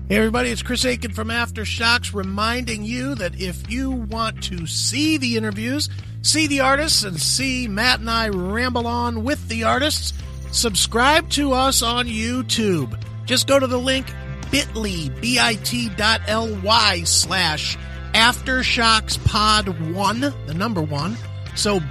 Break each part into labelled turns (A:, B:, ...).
A: Hey everybody, it's Chris Aiken from Aftershocks reminding you that if you want to see the interviews, see the artists, and see Matt and I ramble on with the artists, subscribe to us on YouTube. Just go to the link bit.ly, bit.ly/AftershocksPod1, the number 1. So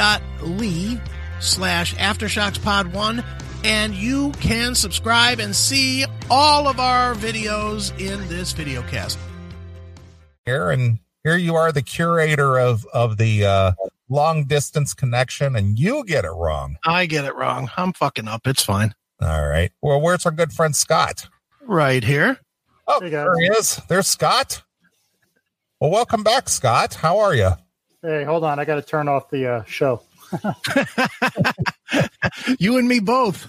A: bit.ly/AftershocksPod1, and you can subscribe and see all of our videos in this video cast.
B: Here you are, the curator of the long distance connection, and you get it wrong.
A: I get it wrong. I'm fucking up. It's fine.
B: All right. Well, where's our good friend Scott?
A: Right here.
B: Oh, hey, there he is. There's Scott. Well, welcome back, Scott. How are you?
C: Hey, hold on. I got to turn off the show.
A: You and me both.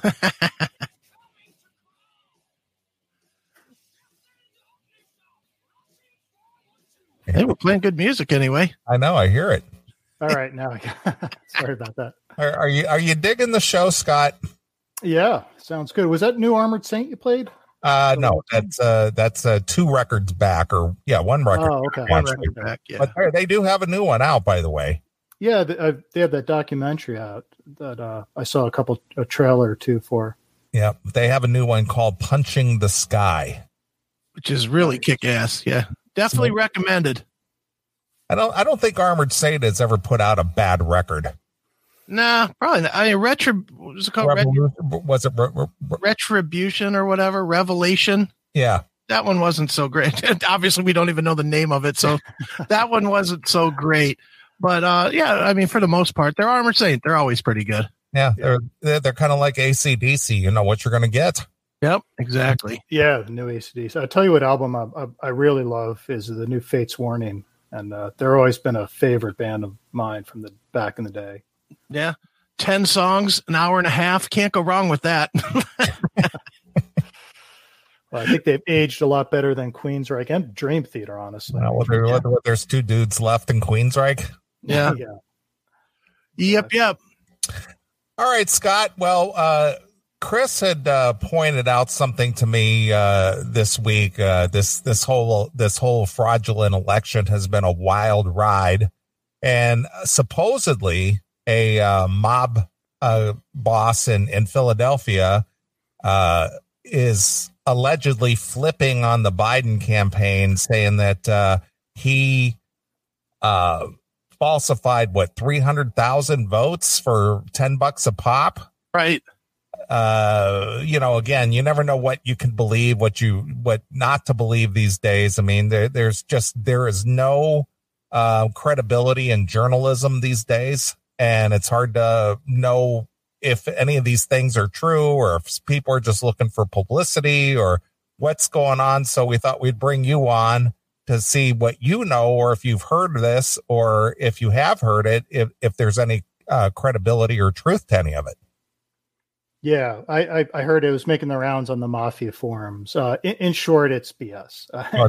A: Hey, we're playing good music anyway.
B: I know. I hear it.
C: All right. Now, sorry about that.
B: Are you digging the show, Scott?
C: Yeah, sounds good. Was that New Armored Saint you played?
B: No, that's 2 records back, or one record.
C: Oh, okay.
A: One record back. Yeah.
B: But they do have a new one out, by the way.
C: Yeah, they have that documentary out that I saw a trailer or two for.
B: Yeah, they have a new one called Punching the Sky,
A: which is really kick-ass. Yeah, definitely recommended.
B: I don't think Armored Saint has ever put out a bad record.
A: Nah, probably not. I mean, what was it called? Retribution or whatever? Revelation?
B: Yeah.
A: That one wasn't so great. Obviously, we don't even know the name of it, so that one wasn't so great. But, I mean, for the most part, they're Armored Saint. They're always pretty good.
B: Yeah, they're kind of like AC/DC. You know what you're going to get.
A: Yep, exactly.
C: Yeah, the new AC/DC. I'll tell you what album I really love is the new Fates Warning. And they're always been a favorite band of mine from the back in the day.
A: Yeah, 10 songs, an hour and a half. Can't go wrong with that.
C: Well, I think they've aged a lot better than Queensryche and Dream Theater, honestly.
B: There's 2 dudes left in Queensryche.
A: Yeah. Yep.
B: All right, Scott. Well, Chris had pointed out something to me this week. This whole fraudulent election has been a wild ride, and supposedly a mob boss in Philadelphia is allegedly flipping on the Biden campaign, saying that he falsified 300,000 votes for $10 a pop.
A: Right.
B: Again, you never know what you can believe, what not to believe these days. I mean, there is no credibility in journalism these days, and it's hard to know if any of these things are true or if people are just looking for publicity or what's going on. So we thought we'd bring you on to see what you know, or if you've heard this, or if you have heard it, if there's any credibility or truth to any of it.
C: Yeah, I heard it was making the rounds on the Mafia forums. In short, it's BS.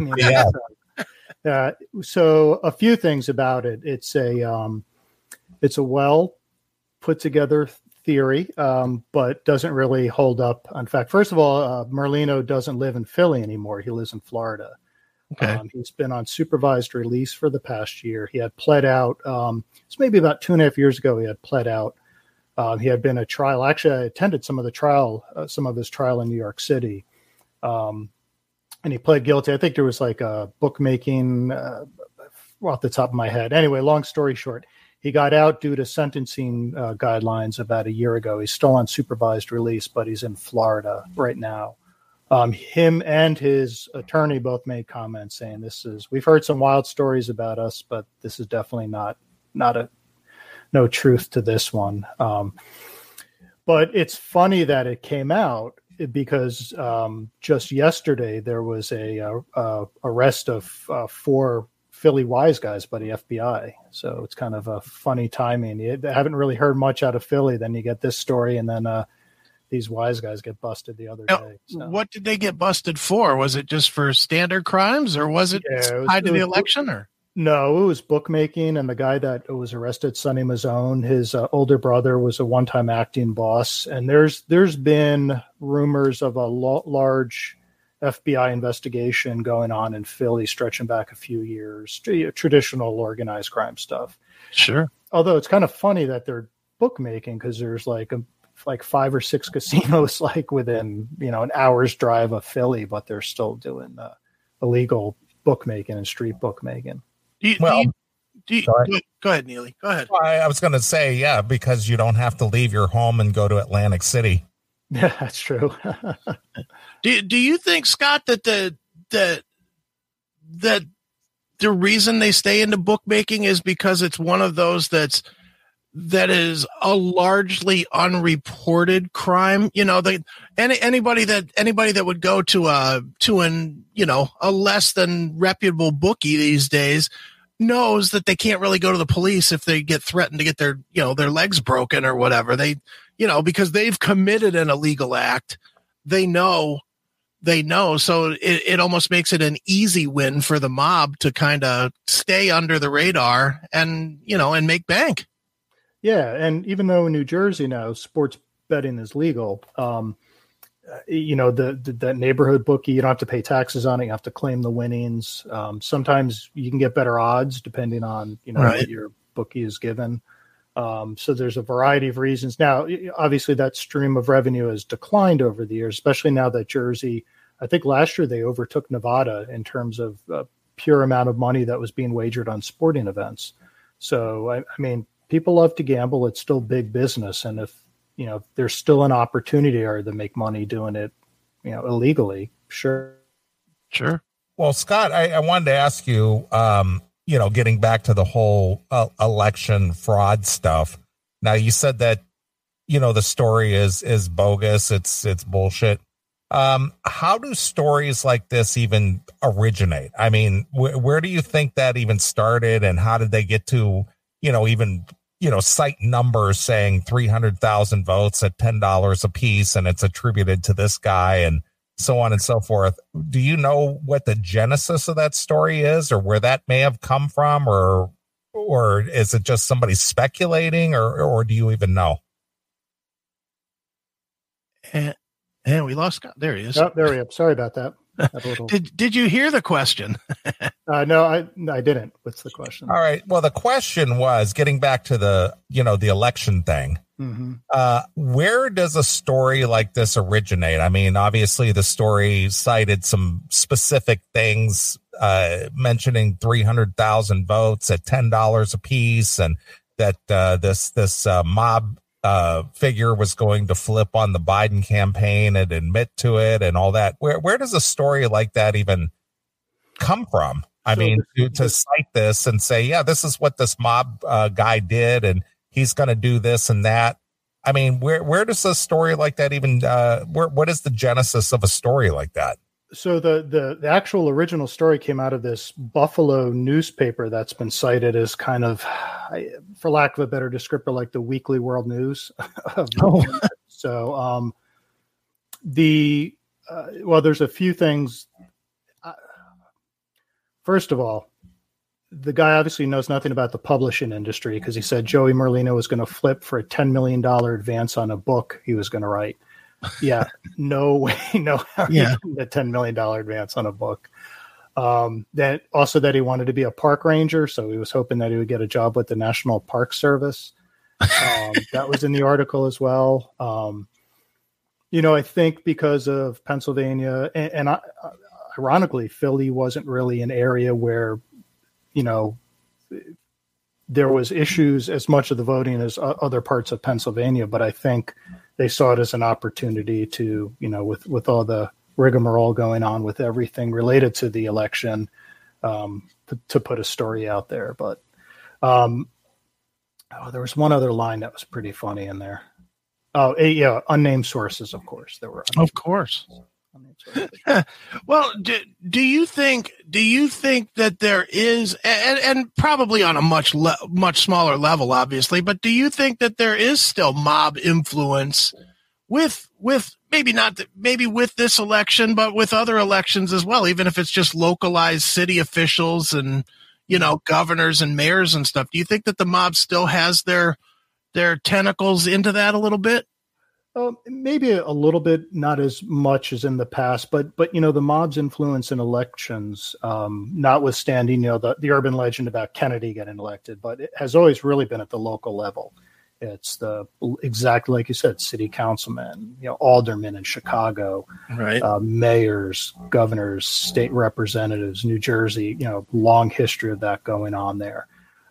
C: So a few things about it. It's a well put together theory, but doesn't really hold up. In fact, first of all, Merlino doesn't live in Philly anymore. He lives in Florida. Okay. He's been on supervised release for the past year. He had pled out. It's maybe about 2.5 years ago. He had pled out. He had been a trial. Actually, I attended some of his trial in New York City, and he pled guilty. I think there was like a bookmaking off the top of my head. Anyway, long story short, he got out due to sentencing guidelines about a year ago. He's still on supervised release, but he's in Florida right now. Him and his attorney both made comments saying we've heard some wild stories about us, but this is definitely no truth to this one. But it's funny that it came out because just yesterday there was a arrest of 4 Philly wise guys by the FBI. So it's kind of a funny timing. You haven't really heard much out of Philly. Then you get this story, and then these wise guys get busted the other day. So.
A: What did they get busted for? Was it just for standard crimes, or was it tied to the election? Or
C: no, it was bookmaking. And the guy that was arrested, Sonny Mazzone, his older brother was a one-time acting boss. And there's been rumors of a large FBI investigation going on in Philly, stretching back a few years, traditional organized crime stuff.
A: Sure.
C: Although it's kind of funny that they're bookmaking, because there's like 5 or 6 casinos like within an hour's drive of Philly, but they're still doing illegal bookmaking and street bookmaking.
A: Go ahead, Neely. Go ahead.
B: Well, I was going to say, yeah, because you don't have to leave your home and go to Atlantic City.
C: Yeah, that's true.
A: Do you think, Scott, that the reason they stay into bookmaking is because it's one of those that is a largely unreported crime? Anybody that would go to a less than reputable bookie these days knows that they can't really go to the police if they get threatened to get their legs broken or whatever. They, because they've committed an illegal act. They know. So it almost makes it an easy win for the mob to kind of stay under the radar and make bank.
C: Yeah. And even though in New Jersey now sports betting is legal, the neighborhood bookie, you don't have to pay taxes on it. You have to claim the winnings. Sometimes you can get better odds depending on,
A: right,
C: what your bookie is given. So there's a variety of reasons. Now, obviously that stream of revenue has declined over the years, especially now that Jersey, I think last year they overtook Nevada in terms of pure amount of money that was being wagered on sporting events. So, I mean, people love to gamble. It's still big business. And if there's still an opportunity there to make money doing it, illegally, sure.
A: Sure.
B: Well, Scott, I wanted to ask you, getting back to the whole election fraud stuff. Now, you said that, the story is bogus. It's bullshit. How do stories like this even originate? I mean, where do you think that even started, and how did they get to, even cite numbers saying 300,000 votes at $10 a piece, and it's attributed to this guy, and so on and so forth? Do you know what the genesis of that story is, or where that may have come from, or is it just somebody speculating, or do you even know?
A: And we lost Scott. There he is.
C: Oh, there we are. Sorry about that.
A: Did you hear the question?
C: No, I didn't. What's the question?
B: All right. Well, the question was, getting back to the election thing.
C: Mm-hmm.
B: Where does a story like this originate? I mean, obviously the story cited some specific things, mentioning 300,000 votes at $10 a piece, and that this mob figure was going to flip on the Biden campaign and admit to it and all that. Where does a story like that even come from? I mean, to cite this and say, yeah, this is what this mob guy did, and he's going to do this and that. I mean, where does a story like that even, what is the genesis of a story like that?
C: So the actual original story came out of this Buffalo newspaper that's been cited as kind of, for lack of a better descriptor, like the Weekly World News. So there's a few things. First of all, the guy obviously knows nothing about the publishing industry, because he said Joey Merlino was going to flip for a $10 million advance on a book he was going to write. Yeah, no way, no how. Yeah, a $10 million advance on a book. That he wanted to be a park ranger, so he was hoping that he would get a job with the National Park Service. That was in the article as well. I think because of Pennsylvania, and ironically, Philly wasn't really an area where, there was issues as much of the voting as other parts of Pennsylvania, but I think they saw it as an opportunity to, with all the rigmarole going on with everything related to the election, to put a story out there. But there was one other line that was pretty funny in there. Oh, yeah, unnamed sources, of course. There were.
A: Of course. Well, do you think that there is, and probably on a much smaller level, obviously, but do you think that there is still mob influence with maybe with this election, but with other elections as well, even if it's just localized city officials and, governors and mayors and stuff? Do you think that the mob still has their tentacles into that a little bit?
C: Maybe a little bit, not as much as in the past, but the mob's influence in elections, notwithstanding the urban legend about Kennedy getting elected, but it has always really been at the local level. It's exactly like you said, city councilmen, aldermen in Chicago,
A: right?
C: Mayors, governors, state representatives, New Jersey. Long history of that going on there.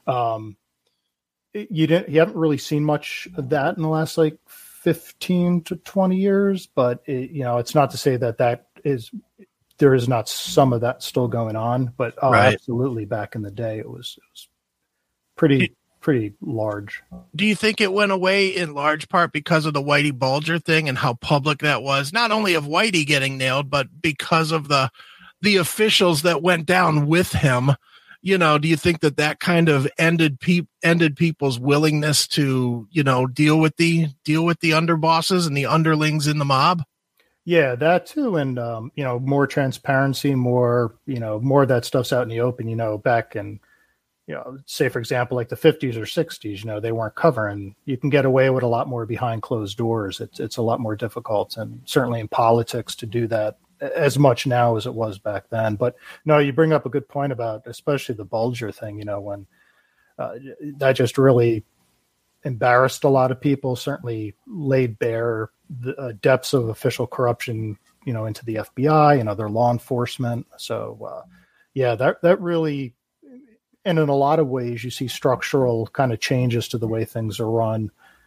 C: You haven't really seen much of that in the last 15 to 20 years, but it's not to say that there is not some of that still going on, but
A: right.
C: Absolutely. Back in the day, it was pretty large.
A: Do you think it went away in large part because of the Whitey Bulger thing and how public that was? Not only of Whitey getting nailed, but because of the officials that went down with him. Do you think that kind of ended people's willingness to, deal with the underbosses and the underlings in the mob?
C: Yeah, that too. And, more transparency, more of that stuff's out in the open, back in, say, for example, like the 50s or 60s, they weren't covering. You can get away with a lot more behind closed doors. It's a lot more difficult, and certainly in politics to do that as much now as it was back then. But no, you bring up a good point about especially the Bulger thing, when that just really embarrassed a lot of people, certainly laid bare the depths of official corruption, into the FBI and other law enforcement. So, that really, and in a lot of ways, you see structural kind of changes to the way things are run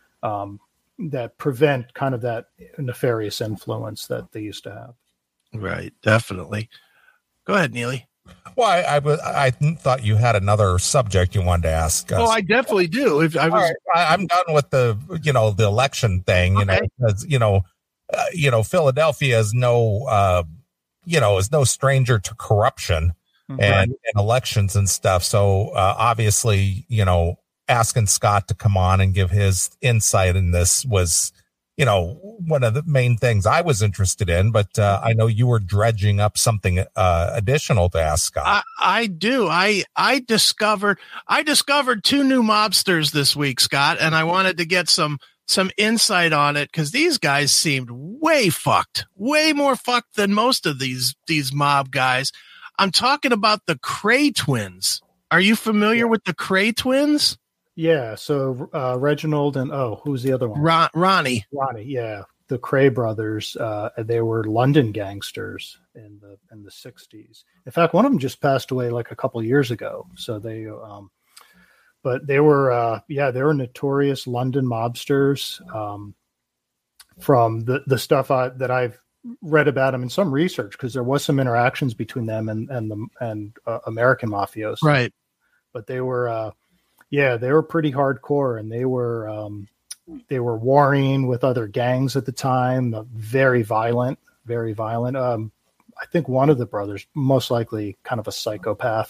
C: that prevent kind of that nefarious influence that they used to have.
A: Right, definitely. Go ahead, Neely.
B: Well, I thought you had another subject you wanted to ask us.
A: Oh, I definitely do.
B: I'm done with the election thing,
A: okay.
B: Because Philadelphia is no stranger to corruption and elections and stuff. So obviously, asking Scott to come on and give his insight in this was, one of the main things I was interested in, but I know you were dredging up something additional to ask Scott.
A: I do. I discovered 2 new mobsters this week, Scott, and I wanted to get some insight on it because these guys seemed way more fucked than most of these mob guys. I'm talking about the Kray twins. Are you familiar with the Kray twins?
C: Yeah, so Reginald and who's the other one?
A: Ronnie.
C: Yeah, the Kray brothers. They were London gangsters in the 60s. In fact, one of them just passed away like a couple of years ago. So but they were they were notorious London mobsters. From the stuff that I've read about them in some research, because there was some interactions between them and American mafiosos.
A: Right,
C: but they were. They were pretty hardcore, and they were warring with other gangs at the time. Very violent. I think one of the brothers, most likely, kind of a psychopath.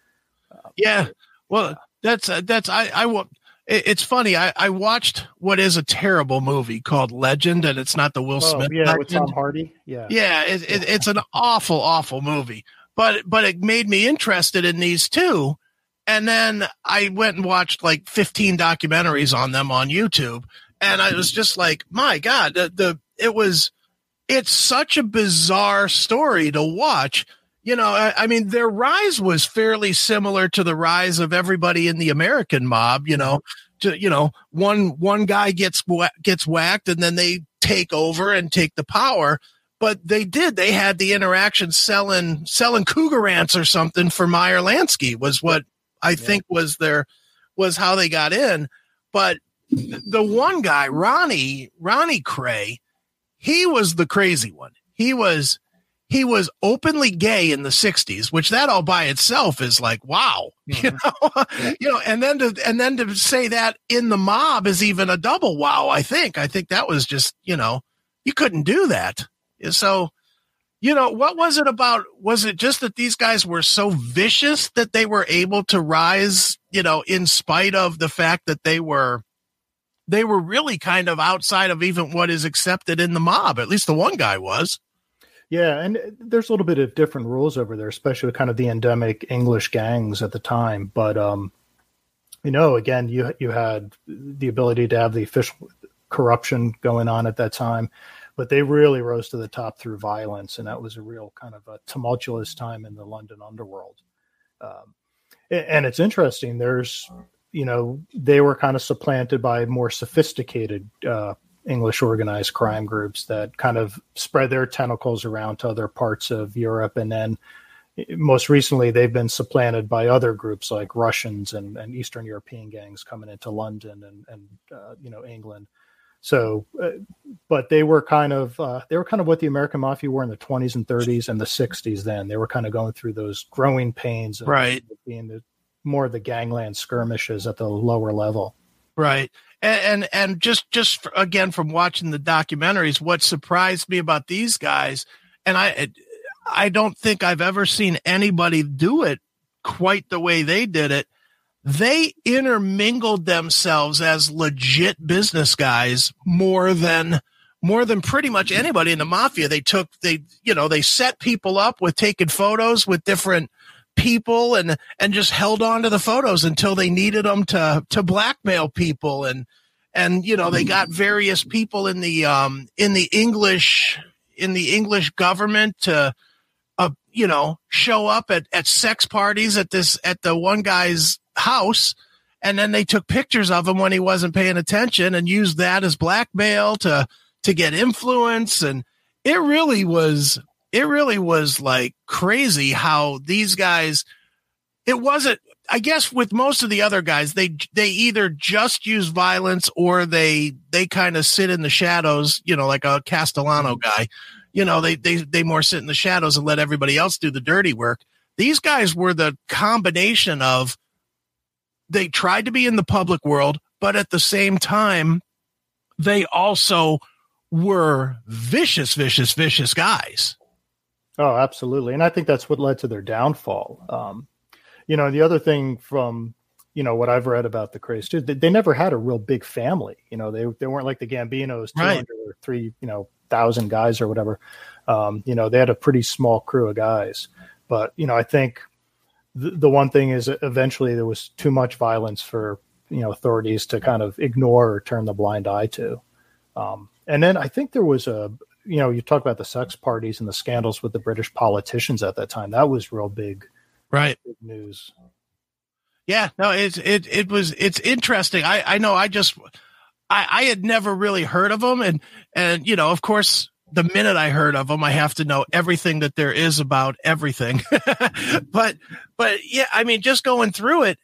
A: It's funny. I watched what is a terrible movie called Legend, and it's not the Will Smith.
C: Yeah, with Tom Hardy. Yeah.
A: It's an awful movie, but it made me interested in these two. And then I went and watched like 15 documentaries on them on YouTube. And I was just like, my God, it's such a bizarre story to watch. I mean, their rise was fairly similar to the rise of everybody in the American mob, one guy gets whacked and then they take over and take the power. But they had the interaction selling Cougar ants or something for Meyer Lansky was what I think was how they got in. But the one guy, Ronnie Kray, he was the crazy one. He was openly gay in the 60s, which that all by itself is like, wow, and then to say that in the mob is even a double wow. I think that was just, you couldn't do that. So, what was it about? Was it just that these guys were so vicious that they were able to rise, in spite of the fact that they were really kind of outside of even what is accepted in the mob? At least the one guy was.
C: Yeah. And there's a little bit of different rules over there, especially with kind of the endemic English gangs at the time. But, again, you had the ability to have the corruption going on at that time, but they really rose to the top through violence. And that was a real kind of a tumultuous time in the London underworld. And it's interesting. There's, they were kind of supplanted by more sophisticated English organized crime groups that kind of spread their tentacles around to other parts of Europe. And then most recently, they've been supplanted by other groups like Russians and Eastern European gangs coming into London and England. So, but they were kind of what the American Mafia were in the 20s and 30s and the 60s. Then they were kind of going through those growing pains of being more of the gangland skirmishes at the lower level.
A: Right. And just again, from watching the documentaries, what surprised me about these guys, and I don't think I've ever seen anybody do it quite the way they did it. They intermingled themselves as legit business guys more than pretty much anybody in the mafia. They set people up with taking photos with different people and just held on to the photos until they needed them to blackmail people. And they got various people in the English government to, show up at sex parties at the one guy's house. And then they took pictures of him when he wasn't paying attention and used that as blackmail to get influence. And it really was like crazy how these guys, it wasn't, I guess with most of the other guys, they either just use violence or they kind of sit in the shadows, like a Castellano guy, they more sit in the shadows and let everybody else do the dirty work. These guys were the combination of, they tried to be in the public world, but at the same time, they also were vicious guys.
C: Oh, absolutely. And I think that's what led to their downfall. The other thing from, what I've read about the Krays too, they never had a real big family. They weren't like the Gambinos, 200 or 3,000 guys or whatever. They had a pretty small crew of guys. But, I think the one thing is eventually there was too much violence for, authorities to kind of ignore or turn the blind eye to. And then I think there was you talk about the sex parties and the scandals with the British politicians at that time. That was real big. Right. Big news.
A: Yeah, no, it's interesting. I know I had never really heard of them. And, of course, the minute I heard of them, I have to know everything that there is about everything. but yeah, I mean, just going through it,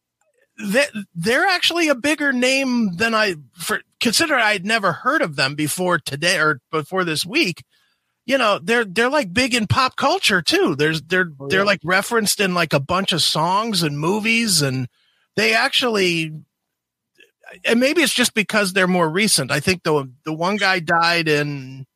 A: they're actually a bigger name than considering I'd never heard of them before today or before this week. They're like big in pop culture too. They're like referenced in like a bunch of songs and movies, and they actually, and maybe it's just because they're more recent. I think the one guy died in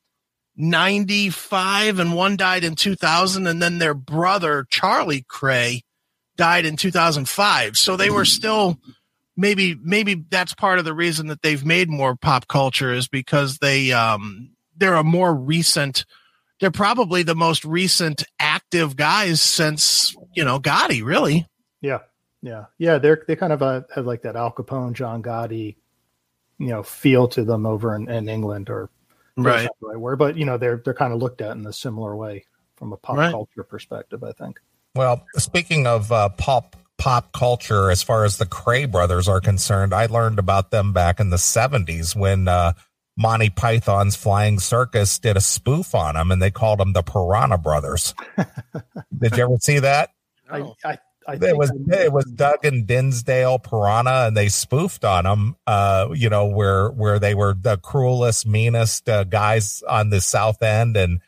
A: 95 and one died in 2000, and then their brother Charlie Kray died in 2005. So they were still, maybe that's part of the reason that they've made more pop culture, is because they're a more recent, they're probably the most recent active guys since, Gotti, really.
C: Yeah. They kind of have like that Al Capone, John Gotti, feel to them over in England, or
A: right.
C: Not the right word, but they're kind of looked at in a similar way from a pop culture perspective, I think.
B: Well, speaking of pop culture, as far as the Kray brothers are concerned, I learned about them back in the 70s when Monty Python's Flying Circus did a spoof on them, and they called them the Piranha Brothers. Did you ever see that?
C: I
B: it was Doug and Dinsdale Piranha, and they spoofed on them. Where they were the cruelest, meanest guys on the South End, and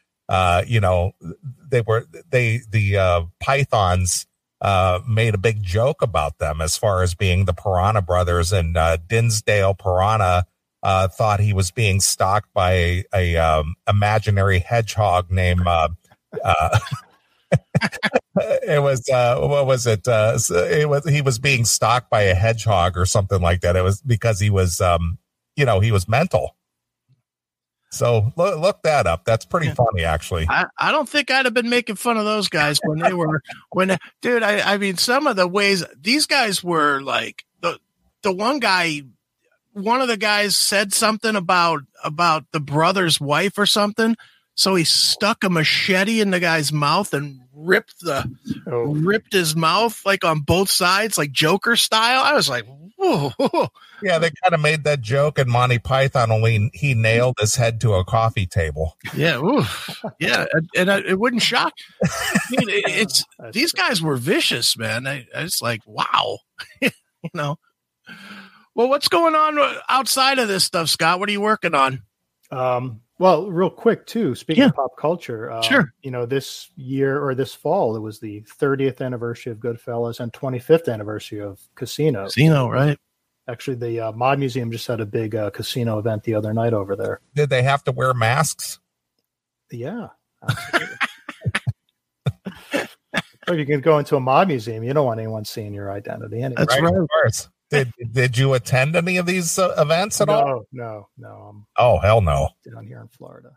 B: the Pythons made a big joke about them as far as being the Piranha Brothers, and Dinsdale Piranha thought he was being stalked by a imaginary hedgehog named it was what was it? He was being stalked by a hedgehog or something like that. It was because he was he was mental. So look that up. That's pretty funny, actually.
A: I don't think I'd have been making fun of those guys dude, I mean, some of the ways these guys were like, the one guy one of the guys said something about the brother's wife or something. So he stuck a machete in the guy's mouth and ripped his mouth like on both sides, like Joker style. I was like, whoa.
B: Yeah, they kind of made that joke in Monty Python, only he nailed his head to a coffee table.
A: Yeah, yeah, and it wouldn't shock. It's these guys were vicious, man. I was like, wow, Well, what's going on outside of this stuff, Scott? What are you working on?
C: Well, real quick too. Speaking of pop culture,
A: sure.
C: This year or this fall, it was the 30th anniversary of Goodfellas and 25th anniversary of Casino.
A: Casino, right?
C: Actually, the Mod Museum just had a big casino event the other night over there.
B: Did they have to wear masks?
C: Yeah. Absolutely. If you can go into a Mod Museum, you don't want anyone seeing your identity anyway.
A: That's right.
B: Of course. Did you attend any of these events at all?
C: No.
B: Oh, hell no.
C: Down here in Florida.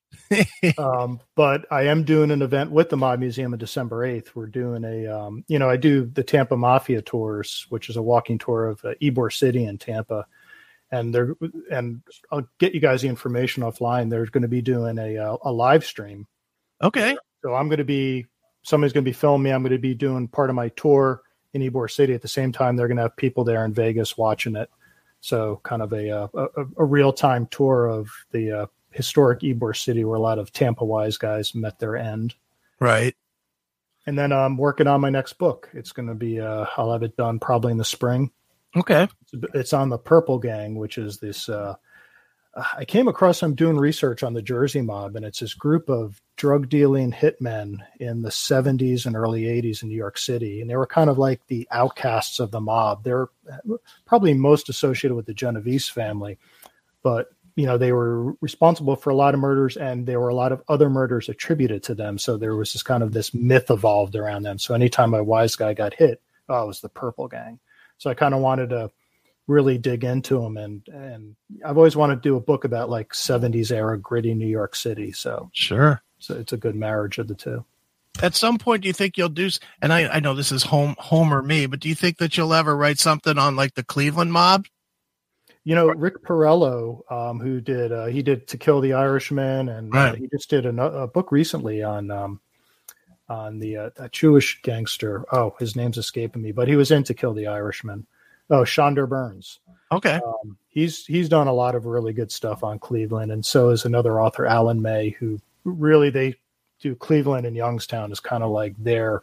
C: But I am doing an event with the Mod Museum on December 8th. We're doing I do the Tampa Mafia tours, which is a walking tour of Ybor City in Tampa. And I'll get you guys the information offline. They're going to be doing a live stream.
A: Okay.
C: So somebody's going to be filming me. I'm going to be doing part of my tour in Ybor City. At the same time, they're going to have people there in Vegas watching it. So kind of a real-time tour of the historic Ybor City where a lot of Tampa wise guys met their end.
A: Right.
C: And then I'm working on my next book. It's going to be, I'll have it done probably in the spring.
A: Okay.
C: It's on the Purple Gang, which is this, I came across, I'm doing research on the Jersey Mob, and it's this group of drug dealing hitmen in the 70s and early 80s in New York City. And they were kind of like the outcasts of the mob. They're probably most associated with the Genovese family, but they were responsible for a lot of murders, and there were a lot of other murders attributed to them. So there was this myth evolved around them. So anytime a wise guy got hit, it was the Purple Gang. So I kind of wanted to really dig into them. And I've always wanted to do a book about like 70s era gritty New York City. So
A: sure.
C: So it's a good marriage of the two.
A: At some point, do you think you'll do, and I know this is Homer me, but do you think that you'll ever write something on like the Cleveland mob?
C: Rick Porello, who did he did To Kill the Irishman, and
A: right.
C: He just did a book recently on the Jewish gangster. Oh, his name's escaping me, but he was in To Kill the Irishman. Oh, Shonda Burns.
A: Okay.
C: He's done a lot of really good stuff on Cleveland, and so is another author, Alan May, who really they do Cleveland and Youngstown is kind of like their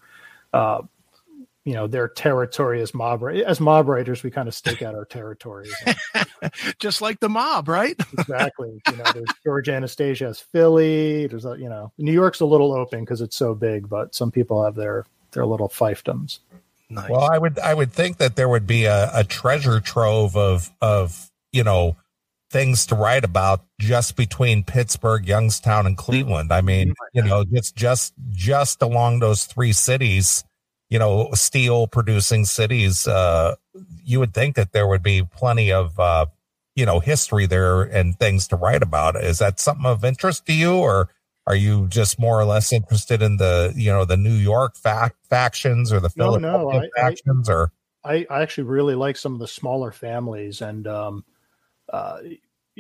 C: their territory as mob writers. We kind of stake out our territories.
A: Just like the mob, right?
C: Exactly. There's George Anastasia has Philly. There's New York's a little open because it's so big, but some people have their little fiefdoms.
B: Nice. Well, I would think that there would be a treasure trove of things to write about just between Pittsburgh, Youngstown, and Cleveland. I mean, it's just along those three cities. Steel producing cities, you would think that there would be plenty of, history there and things to write about. Is that something of interest to you, or are you just more or less interested in the, the New York factions or the Philadelphia factions?
C: I actually really like some of the smaller families. And I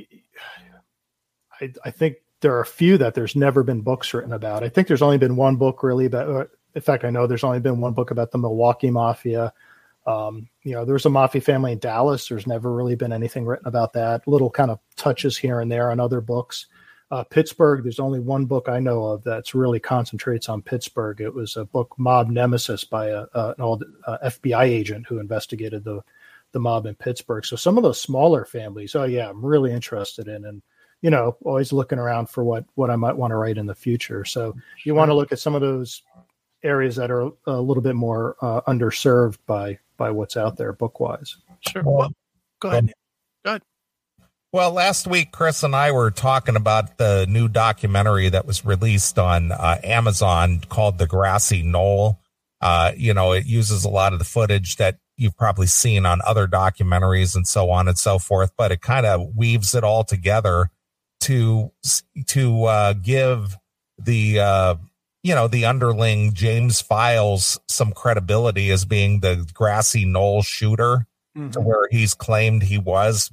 C: think there are a few that there's never been books written about. I think there's only been one book really about, in fact, I know there's only been one book about the Milwaukee Mafia. There's a mafia family in Dallas. There's never really been anything written about that. Little kind of touches here and there on other books. Pittsburgh, there's only one book I know of that's really concentrates on Pittsburgh. It was a book, Mob Nemesis, by an old FBI agent who investigated the mob in Pittsburgh. So some of those smaller families, I'm really interested in, and always looking around for what I might want to write in the future. So you want to look at some of those areas that are a little bit more underserved by what's out there book wise.
A: Sure. Well, go ahead.
B: Well, last week, Chris and I were talking about the new documentary that was released on Amazon called The Grassy Knoll. It uses a lot of the footage that you've probably seen on other documentaries and so on and so forth, but it kind of weaves it all together to give the the underling James Files some credibility as being the Grassy Knoll shooter, to where he's claimed he was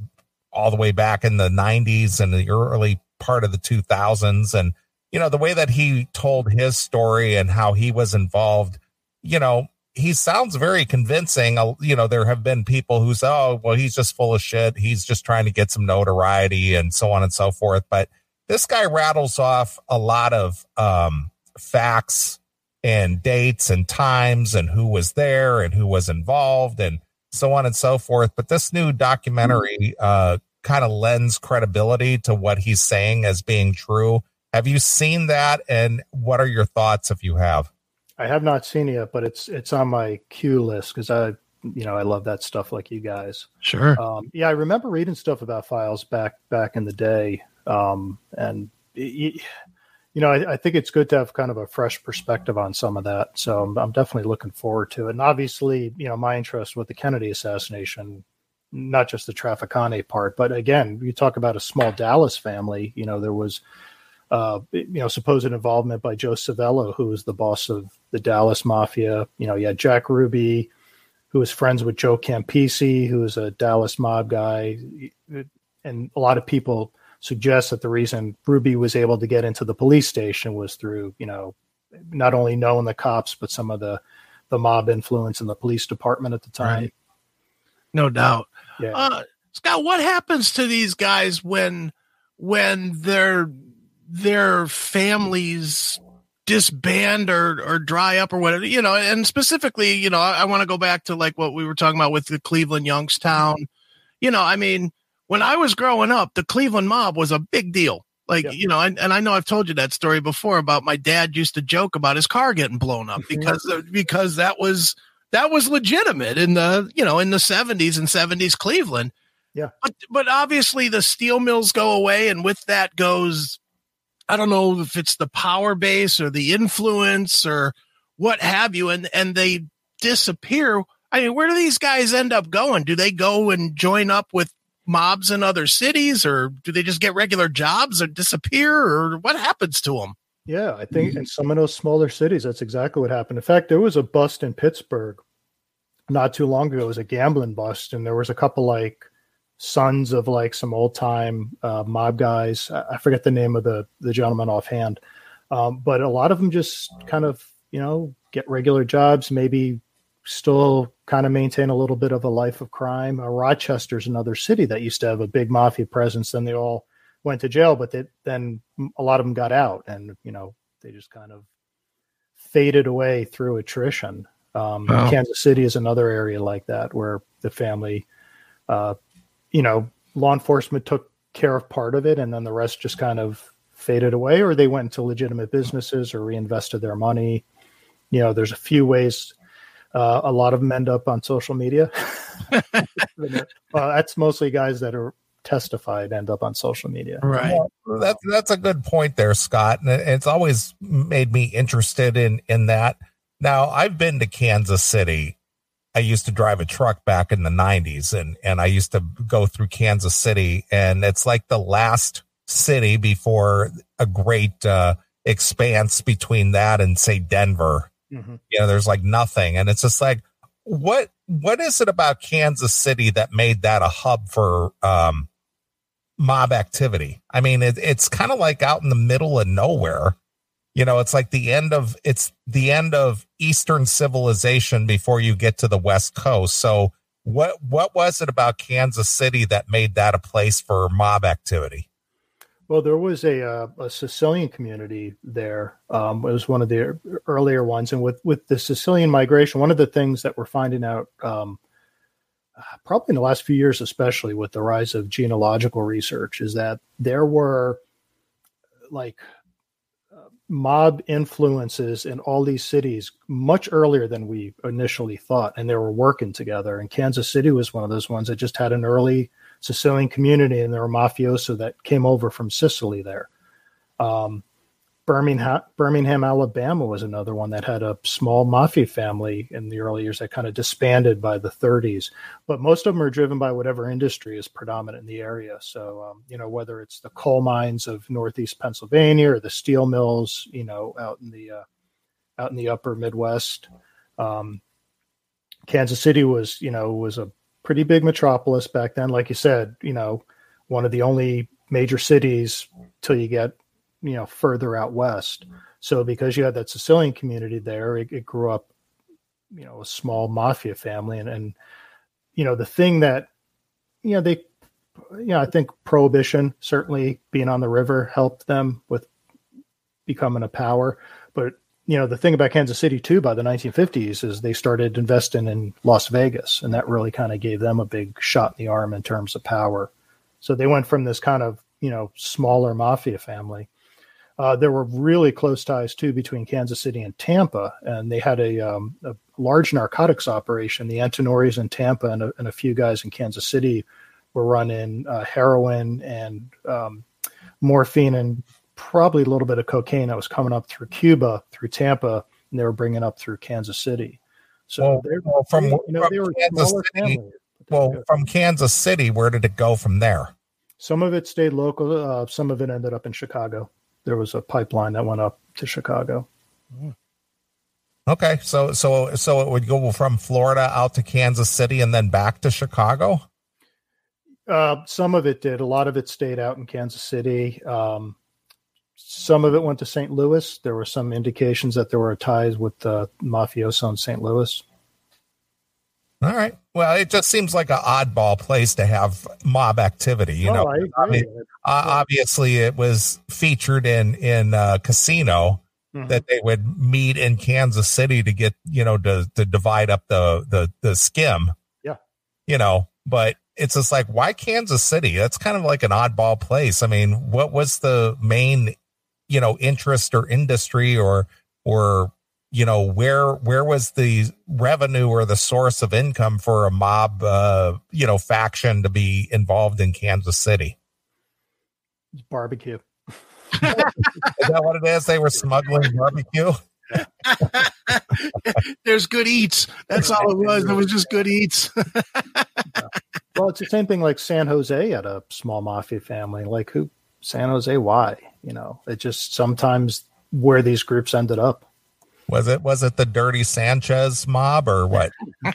B: all the way back in the 90s and the early part of the 2000s. And, the way that he told his story and how he was involved, he sounds very convincing. There have been people who say, oh, well, he's just full of shit. He's just trying to get some notoriety and so on and so forth. But this guy rattles off a lot of facts and dates and times and who was there and who was involved and so on and so forth. But this new documentary kind of lends credibility to what he's saying as being true. Have you seen that? And what are your thoughts if you have?
C: I have not seen it yet, but it's on my queue list because I love that stuff like you guys.
A: Sure.
C: I remember reading stuff about Files back in the day. And I think it's good to have kind of a fresh perspective on some of that. So I'm definitely looking forward to it. And obviously, my interest with the Kennedy assassination, not just the Trafficante part, but again, you talk about a small Dallas family. There was, supposed involvement by Joe Civello, who was the boss of the Dallas Mafia. You had Jack Ruby, who was friends with Joe Campisi, who was a Dallas mob guy. And a lot of people suggest that the reason Ruby was able to get into the police station was through, not only knowing the cops, but some of the mob influence in the police department at the time.
A: Right. No doubt.
C: Yeah.
A: Scott, what happens to these guys when their families disband or dry up or whatever, and specifically, I want to go back to like what we were talking about with the Cleveland Youngstown. When I was growing up, the Cleveland mob was a big deal. Like, yeah. And I know I've told you that story before about my dad used to joke about his car getting blown up because that was legitimate in the 70s and 70s Cleveland.
C: Yeah.
A: But obviously the steel mills go away, and with that goes, I don't know if it's the power base or the influence or what have you, and they disappear. I mean, where do these guys end up going? Do they go and join up with mobs in other cities, or do they just get regular jobs or disappear, or what happens to them?
C: Yeah, I think in some of those smaller cities, that's exactly what happened. In fact, there was a bust in Pittsburgh not too long ago. It was a gambling bust, and there was a couple like sons of like some old time mob guys. I forget the name of the gentleman offhand, but a lot of them just kind of get regular jobs, maybe still kind of maintain a little bit of a life of crime. Rochester's another city that used to have a big mafia presence. Then they all went to jail, but then a lot of them got out, and they just kind of faded away through attrition.
A: Wow.
C: Kansas City is another area like that where the family, law enforcement took care of part of it, and then the rest just kind of faded away, or they went into legitimate businesses or reinvested their money. There's a few ways. A lot of them end up on social media. That's mostly guys that are testified end up on social media.
A: Right.
B: Well, that's a good point there, Scott. And it's always made me interested in that. Now, I've been to Kansas City. I used to drive a truck back in the 90s, and I used to go through Kansas City, and it's like the last city before a great expanse between that and, say, Denver. Mm-hmm. There's like nothing. And it's just like, what is it about Kansas City that made that a hub for mob activity? I mean, it's kind of like out in the middle of nowhere. It's like the end of Eastern civilization before you get to the West Coast. So what was it about Kansas City that made that a place for mob activity?
C: Well, there was a Sicilian community there. It was one of the earlier ones. And with the Sicilian migration, one of the things that we're finding out probably in the last few years, especially with the rise of genealogical research, is that there were like mob influences in all these cities much earlier than we initially thought. And they were working together. And Kansas City was one of those ones that just had an early Sicilian community, and there were mafioso that came over from Sicily there. Birmingham, Alabama was another one that had a small mafia family in the early years that kind of disbanded by the 30s. But most of them are driven by whatever industry is predominant in the area. So, whether it's the coal mines of Northeast Pennsylvania or the steel mills, out in the upper Midwest. Kansas City was a pretty big metropolis back then. Like you said, one of the only major cities till you get, further out west. So because you had that Sicilian community there, it grew up, a small mafia family. And the thing that, I think Prohibition, certainly being on the river, helped them with becoming a power. But, the thing about Kansas City, too, by the 1950s is they started investing in Las Vegas, and that really kind of gave them a big shot in the arm in terms of power. So they went from this kind of, smaller mafia family. There were really close ties, too, between Kansas City and Tampa, and they had a large narcotics operation. The Antinoris in Tampa and a few guys in Kansas City were running heroin and morphine and probably a little bit of cocaine that was coming up through Cuba, through Tampa, and they were bringing up through Kansas City. So they were
B: Kansas City, from Kansas City, where did it go from there?
C: Some of it stayed local. Some of it ended up in Chicago. There was a pipeline that went up to Chicago.
B: Okay, so it would go from Florida out to Kansas City and then back to Chicago?
C: Some of it did. A lot of it stayed out in Kansas City. Some of it went to St. Louis. There were some indications that there were ties with mafioso in St. Louis.
B: All right. Well, it just seems like an oddball place to have mob activity.
C: I agree.
B: Obviously, it was featured in Casino that they would meet in Kansas City to get to divide up the skim. Yeah. But it's just like, why Kansas City? That's kind of like an oddball place. I mean, what was the main interest or industry or where was the revenue or the source of income for a mob, faction to be involved in Kansas City?
C: Barbecue.
B: Is that what it is? They were smuggling barbecue?
A: There's good eats. That's all it was. It was just good eats.
C: Well, it's the same thing like San Jose had a small mafia family. Like San Jose, why? It just sometimes where these groups ended up.
B: Was it the Dirty Sanchez mob or what?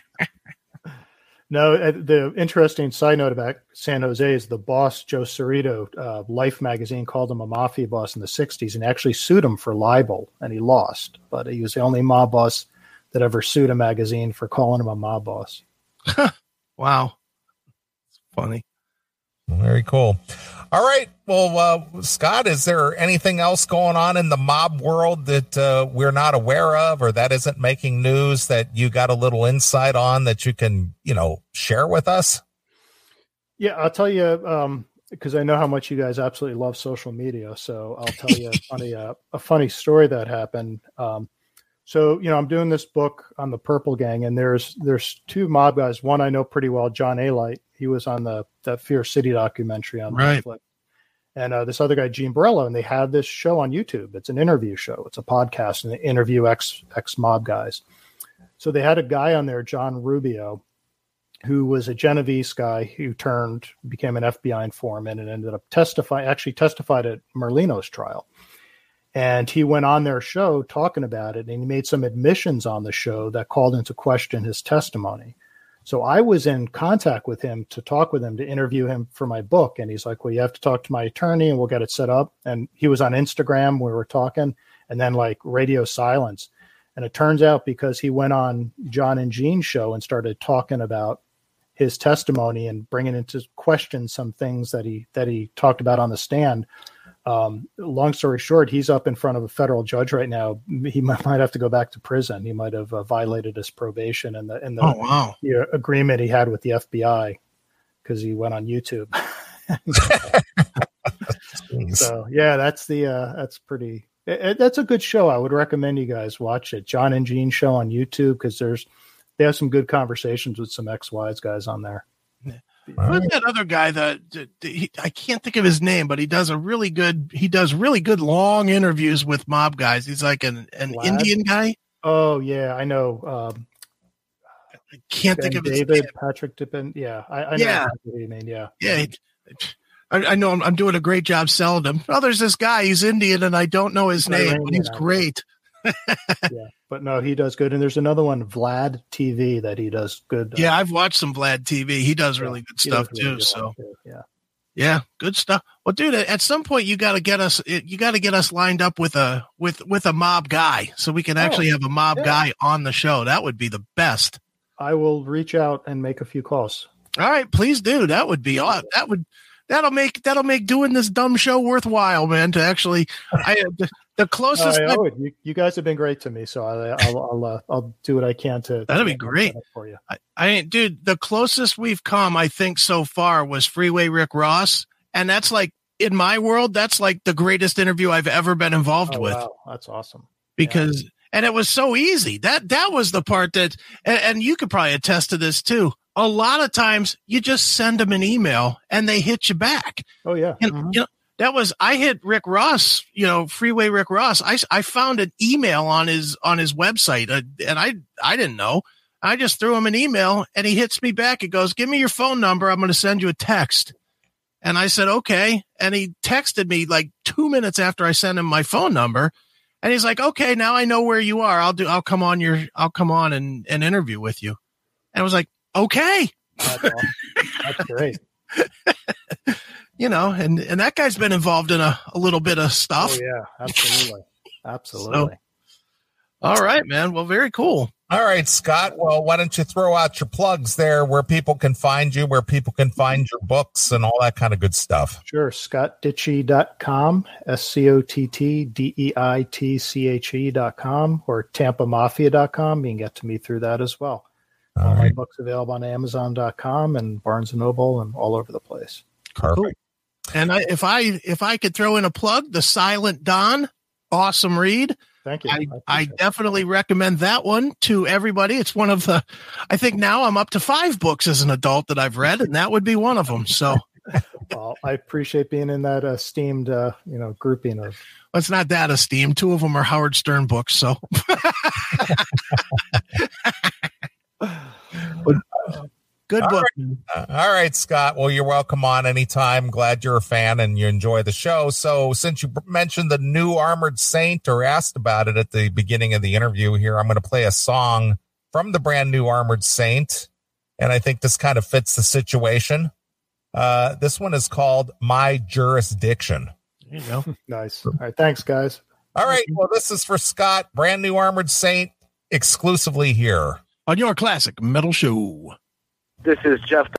C: No, the interesting side note about San Jose is the boss, Joe Cerrito, Life magazine called him a mafia boss in the 60s and actually sued him for libel, and he lost. But he was the only mob boss that ever sued a magazine for calling him a mob boss.
A: Wow. It's funny.
B: Very cool. All right. Well, Scott, is there anything else going on in the mob world that we're not aware of or that isn't making news that you got a little insight on that you can, share with us?
C: Yeah, I'll tell you, because I know how much you guys absolutely love social media. So I'll tell you a funny story that happened. So, I'm doing this book on the Purple Gang, and there's two mob guys. One I know pretty well, John Alite. He was on that Fear City documentary on Netflix. And this other guy, Gene Borello, and they had this show on YouTube. It's an interview show. It's a podcast, and they interview ex-mob guys. So they had a guy on there, John Rubio, who was a Genovese guy who became an FBI informant and ended up testified at Merlino's trial. And he went on their show talking about it, and he made some admissions on the show that called into question his testimony. So I was in contact with him to talk with him, to interview him for my book. And he's like, well, you have to talk to my attorney and we'll get it set up. And he was on Instagram where we were talking, and then like radio silence. And it turns out because he went on John and Gene's show and started talking about his testimony and bringing into question some things that he talked about on the stand. Long story short, he's up in front of a federal judge right now. He might have to go back to prison. He might have violated his probation and the agreement he had with the FBI because he went on YouTube. So yeah, that's a good show. I would recommend you guys watch it. John and Gene show on YouTube because they have some good conversations with some ex-Wise guys on there.
A: Who's that other guy I can't think of his name, but he does really good long interviews with mob guys. He's like an Indian guy.
C: Oh yeah, I know.
A: I can't think of his
C: name.
A: Patrick
C: Tippin. Yeah, I know what you mean. Yeah.
A: Yeah. I know I'm doing a great job selling him. Oh, there's this guy. He's Indian, and I don't know his name, but he's great.
C: Yeah, but no, he does good. And there's another one, Vlad TV, that he does good.
A: Yeah, I've watched some Vlad TV. He does really good stuff too. So
C: yeah.
A: Yeah, good stuff. Well, dude, at some point you got to get us lined up with a mob guy so we can actually have a mob guy on the show. That would be the best.
C: I will reach out and make a few calls.
A: All right, please do. That would be that'll make doing this dumb show worthwhile, man. To actually, the closest.
C: You guys have been great to me, so I'll do what I can to.
A: That'd be great
C: for you.
A: Dude, the closest we've come, I think, so far was Freeway Rick Ross, and that's like in my world, that's like the greatest interview I've ever been involved with.
C: Wow, that's awesome.
A: Because. Yeah. And it was so easy. That was the part that, and you could probably attest to this too. A lot of times you just send them an email and they hit you back.
C: Oh yeah.
A: And, I hit Rick Ross, Freeway Rick Ross. I found an email on his website and I didn't know. I just threw him an email and he hits me back. He goes, "Give me your phone number. I'm going to send you a text." And I said, "Okay." And he texted me like 2 minutes after I sent him my phone number. And he's like, "Okay, now I know where you are. I'll come on and interview with you." And I was like, "Okay."
C: That's great.
A: And that guy's been involved in a little bit of stuff.
C: Oh yeah, absolutely.
A: So, all right, man. Well, very cool.
B: All right, Scott. Well, why don't you throw out your plugs there where people can find you, where people can find your books and all that kind of good stuff?
C: Sure. ScottDietschy.com, ScottDietche.com, or TampaMafia.com. You can get to me through that as well. All right. My books available on Amazon.com and Barnes & Noble and all over the place.
B: Perfect. Cool.
A: And if I could throw in a plug, The Silent Don, awesome read.
C: Thank you.
A: I definitely recommend that one to everybody. It's one of I think now I'm up to 5 books as an adult that I've read, and that would be one of them. So,
C: well, I appreciate being in that esteemed, grouping of.
A: Well, it's not that esteemed. 2 of them are Howard Stern books. So, good book.
B: All right, Scott. Well, you're welcome on anytime. Glad you're a fan and you enjoy the show. So since you mentioned the new Armored Saint or asked about it at the beginning of the interview here, I'm going to play a song from the brand new Armored Saint. And I think this kind of fits the situation. This one is called My Jurisdiction.
A: There you go.
C: Nice. All right. Thanks, guys.
B: All right. Well, this is for Scott, brand new Armored Saint, exclusively here
A: on your classic metal show.
D: This is Jeff